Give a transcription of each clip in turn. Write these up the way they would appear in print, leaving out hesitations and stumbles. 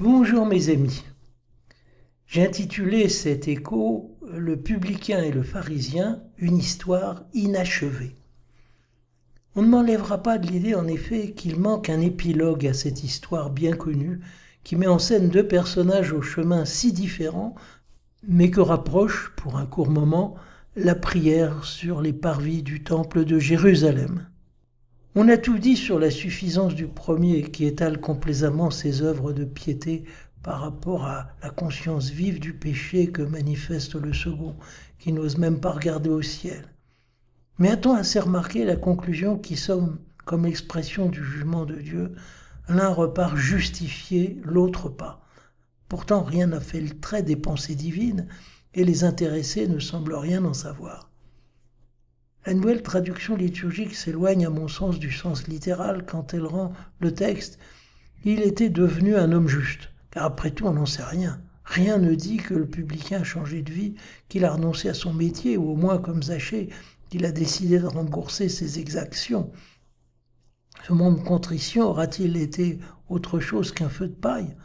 Bonjour mes amis. J'ai intitulé cet écho « Le publicain et le pharisien, une histoire inachevée ». On ne m'enlèvera pas de l'idée en effet qu'il manque un épilogue à cette histoire bien connue qui met en scène deux personnages aux chemins si différents, mais que rapproche, pour un court moment, la prière sur les parvis du temple de Jérusalem. On a tout dit sur la suffisance du premier qui étale complaisamment ses œuvres de piété par rapport à la conscience vive du péché que manifeste le second, qui n'ose même pas regarder au ciel. Mais a-t-on assez remarqué la conclusion qui sonne comme l'expression du jugement de Dieu? L'un repart justifié, l'autre pas. Pourtant rien n'a fait le trait des pensées divines et les intéressés ne semblent rien en savoir. La nouvelle traduction liturgique s'éloigne à mon sens du sens littéral quand elle rend le texte « Il était devenu un homme juste ». Car après tout, on n'en sait rien. Rien ne dit que le publicain a changé de vie, qu'il a renoncé à son métier, ou au moins comme Zachée, qu'il a décidé de rembourser ses exactions. Ce moment de contrition aura-t-il été autre chose qu'un feu de paille?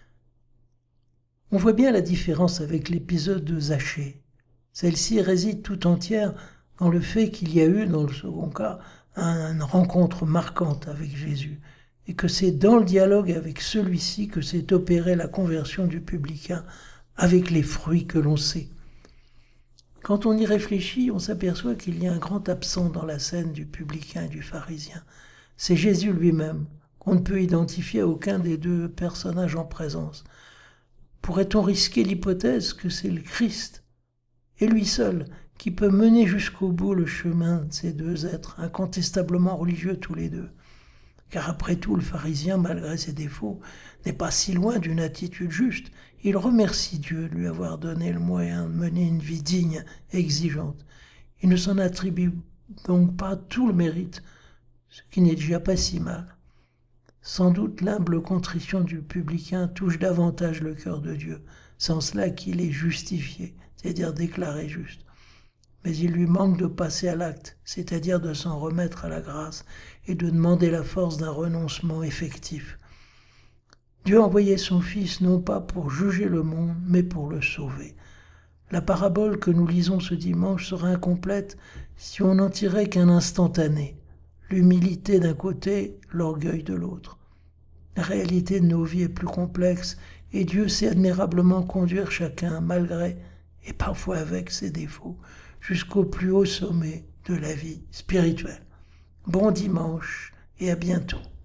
On voit bien la différence avec l'épisode de Zachée. Celle-ci réside tout entière dans le fait qu'il y a eu, dans le second cas, une rencontre marquante avec Jésus, et que c'est dans le dialogue avec celui-ci que s'est opérée la conversion du publicain, avec les fruits que l'on sait. Quand on y réfléchit, on s'aperçoit qu'il y a un grand absent dans la scène du publicain et du pharisien. C'est Jésus lui-même, qu'on ne peut identifier à aucun des deux personnages en présence. Pourrait-on risquer l'hypothèse que c'est le Christ, et lui seul, qui peut mener jusqu'au bout le chemin de ces deux êtres, incontestablement religieux tous les deux? Car après tout, le pharisien, malgré ses défauts, n'est pas si loin d'une attitude juste. Il remercie Dieu de lui avoir donné le moyen de mener une vie digne et exigeante. Il ne s'en attribue donc pas tout le mérite, ce qui n'est déjà pas si mal. Sans doute l'humble contrition du publicain touche davantage le cœur de Dieu, sans cela qu'il est justifié, c'est-à-dire déclaré juste. Mais il lui manque de passer à l'acte, c'est-à-dire de s'en remettre à la grâce et de demander la force d'un renoncement effectif. Dieu a envoyé son Fils non pas pour juger le monde, mais pour le sauver. La parabole que nous lisons ce dimanche serait incomplète si on n'en tirait qu'un instantané, l'humilité d'un côté, l'orgueil de l'autre. La réalité de nos vies est plus complexe et Dieu sait admirablement conduire chacun malgré et parfois avec ses défauts, jusqu'au plus haut sommet de la vie spirituelle. Bon dimanche et à bientôt.